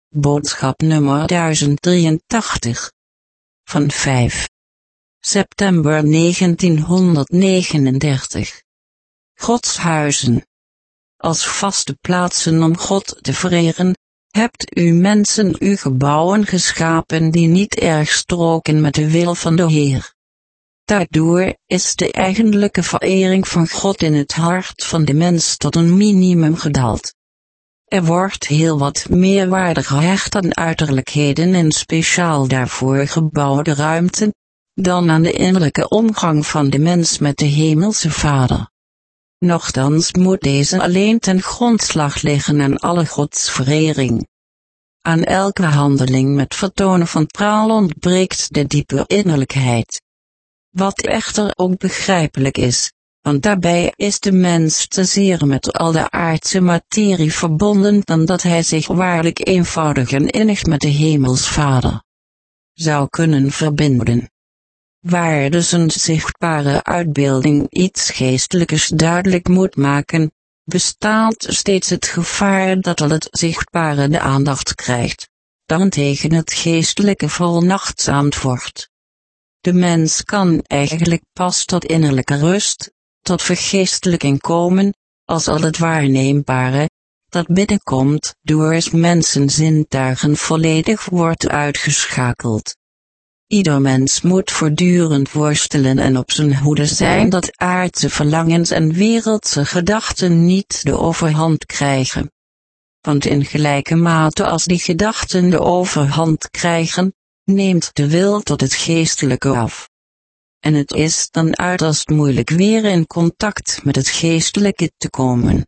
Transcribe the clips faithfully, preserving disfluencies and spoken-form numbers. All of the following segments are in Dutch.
Boodschap nummer duizend drieëntachtig. Van vijf september negentienhonderdnegenendertig. Godshuizen. Als vaste plaatsen om God te vereren, hebt u mensen uw gebouwen geschapen die niet erg stroken met de wil van de Heer. Daardoor is de eigenlijke verering van God in het hart van de mens tot een minimum gedaald. Er wordt heel wat meerwaarde gehecht aan uiterlijkheden en speciaal daarvoor gebouwde ruimten, dan aan de innerlijke omgang van de mens met de Hemelse Vader. Nochtans moet deze alleen ten grondslag liggen aan alle godsverering. Aan elke handeling met vertonen van praal ontbreekt de diepe innerlijkheid. Wat echter ook begrijpelijk is, want daarbij is de mens te zeer met al de aardse materie verbonden dan dat hij zich waarlijk eenvoudig en innig met de Hemels Vader zou kunnen verbinden. Waar dus een zichtbare uitbeelding iets geestelijks duidelijk moet maken, bestaat steeds het gevaar dat al het zichtbare de aandacht krijgt, dan tegen het geestelijke veronachtzaamd wordt. De mens kan eigenlijk pas tot innerlijke rust, tot vergeestelijking komen, als al het waarneembare, dat binnenkomt door mensen zintuigen volledig wordt uitgeschakeld. Ieder mens moet voortdurend worstelen en op zijn hoede zijn dat aardse verlangens en wereldse gedachten niet de overhand krijgen. Want in gelijke mate als die gedachten de overhand krijgen, neemt de wil tot het geestelijke af. En het is dan uiterst moeilijk weer in contact met het geestelijke te komen.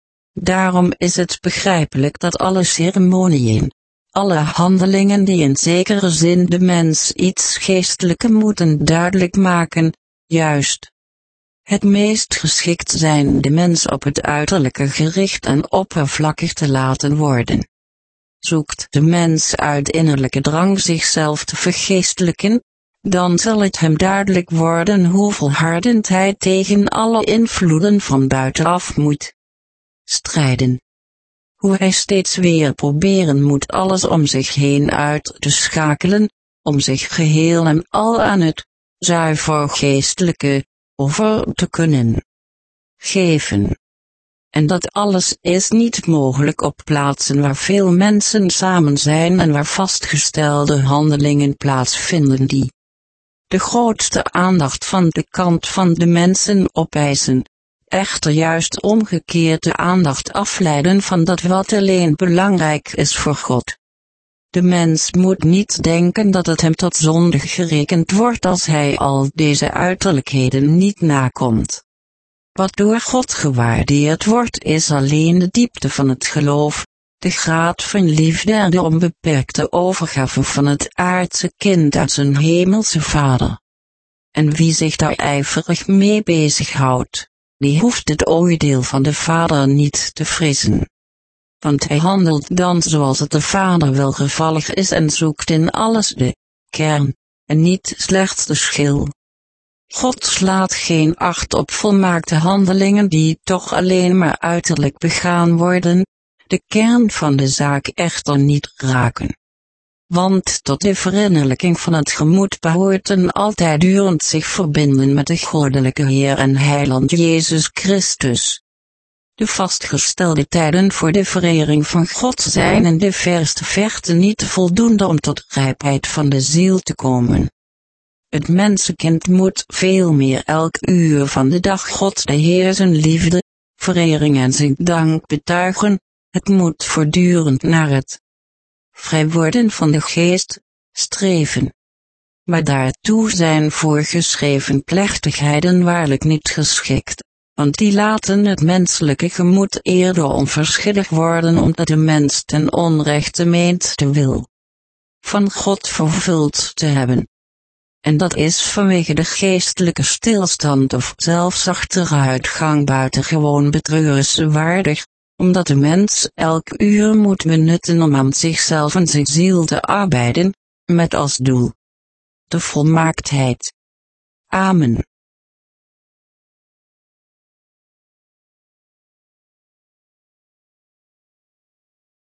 Daarom is het begrijpelijk dat alle ceremoniën, alle handelingen die in zekere zin de mens iets geestelijke moeten duidelijk maken, juist het meest geschikt zijn de mens op het uiterlijke gericht en oppervlakkig te laten worden. Zoekt de mens uit innerlijke drang zichzelf te vergeestelijken, dan zal het hem duidelijk worden hoe volhardend hij tegen alle invloeden van buitenaf moet strijden. Hoe hij steeds weer proberen moet alles om zich heen uit te schakelen, om zich geheel en al aan het zuiver geestelijke over te kunnen geven. En dat alles is niet mogelijk op plaatsen waar veel mensen samen zijn en waar vastgestelde handelingen plaatsvinden die de grootste aandacht van de kant van de mensen opeisen, echter juist omgekeerd de aandacht afleiden van dat wat alleen belangrijk is voor God. De mens moet niet denken dat het hem tot zonde gerekend wordt als hij al deze uiterlijkheden niet nakomt. Wat door God gewaardeerd wordt is alleen de diepte van het geloof, de graad van liefde en de onbeperkte overgave van het aardse kind aan zijn Hemelse Vader. En wie zich daar ijverig mee bezighoudt, die hoeft het oordeel van de Vader niet te vrezen. Want hij handelt dan zoals het de Vader welgevallig is en zoekt in alles de kern, en niet slechts de schil. God slaat geen acht op volmaakte handelingen die toch alleen maar uiterlijk begaan worden, de kern van de zaak echter niet raken. Want tot de verinnerlijking van het gemoed behoort een altijd durend zich verbinden met de goddelijke Heer en Heiland Jezus Christus. De vastgestelde tijden voor de verering van God zijn in de verste verte niet voldoende om tot rijpheid van de ziel te komen. Het mensenkind moet veel meer elk uur van de dag God de Heer zijn liefde, verering en zijn dank betuigen, het moet voortdurend naar het vrij worden van de geest streven. Maar daartoe zijn voorgeschreven plechtigheden waarlijk niet geschikt, want die laten het menselijke gemoed eerder onverschillig worden omdat de mens ten onrechte meent de wil van God vervuld te hebben. En dat is vanwege de geestelijke stilstand of zelfs achteruitgang buitengewoon betreurenswaardig, omdat de mens elk uur moet benutten om aan zichzelf en zijn ziel te arbeiden, met als doel de volmaaktheid. Amen.